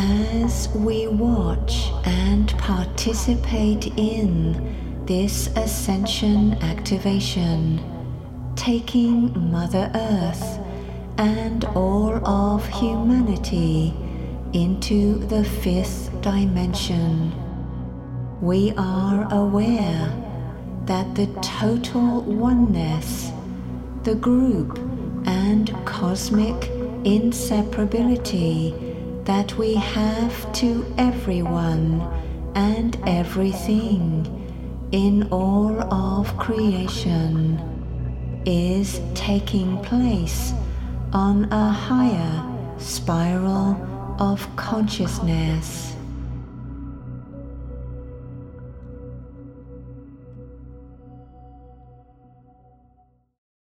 As we watch and participate in this ascension activation, taking Mother Earth and all of humanity into the fifth dimension, we are aware that the total oneness, the group and cosmic inseparability that we have to everyone and everything in all of creation is taking place on a higher spiral of consciousness.